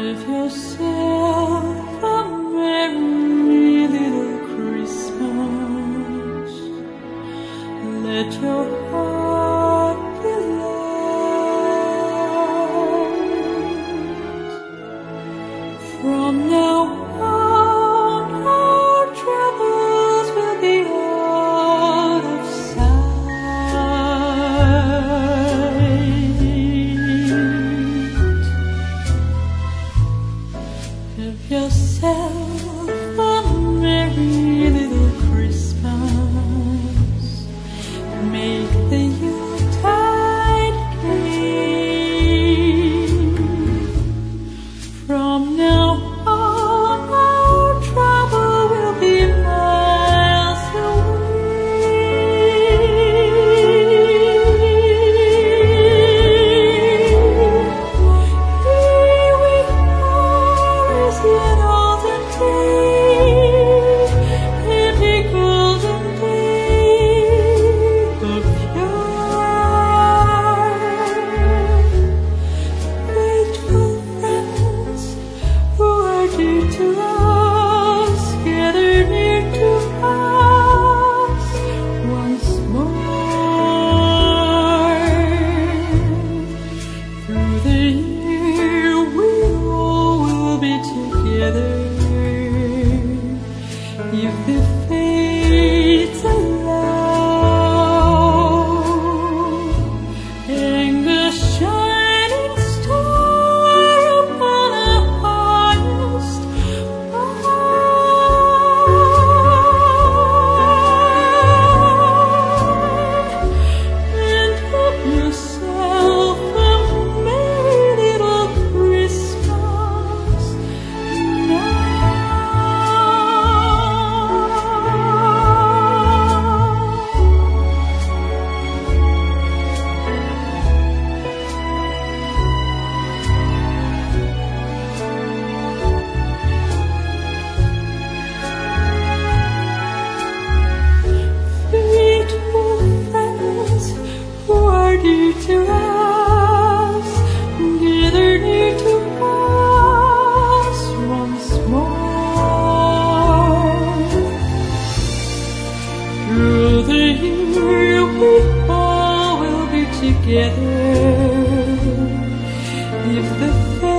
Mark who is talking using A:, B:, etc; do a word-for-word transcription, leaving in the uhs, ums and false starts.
A: Have yourself a merry little Christmas. Let your heart be light. From now on, our troubles will be out of sight. Have yourself a merry little Christmas. Make the Yuletide gay. From now on, our trouble will be miles away. Here we are as yet olden days, in the golden day of yore. Faithful friends who are dear to us, gather near to us once more. Through the year we all will be together, if the fates allow. Hang the shining star upon the highest bough, and have yourself a merry little Christmas now. Faithful friends who are dear to us, gather near to us once more. Through the year we all will be together, if the